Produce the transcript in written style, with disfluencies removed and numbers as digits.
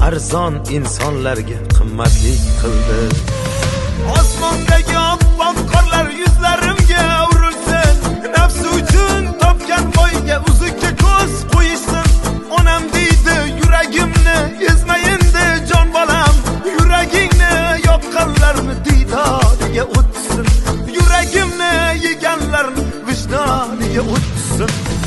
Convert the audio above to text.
arzon insonlarga qimmatlik qildi. Osmondagi oppoq qorlar yuzlarimga urilsin, nafsi uchun topgan boyga uzukka ko'z qo'yishsin. Onam deydi yuragimni ezmayindi jon bolam, yuragingni yoqqanlarni diydoriga o'tsin, yuragimni yeganlarni vijdoniga o'tsin.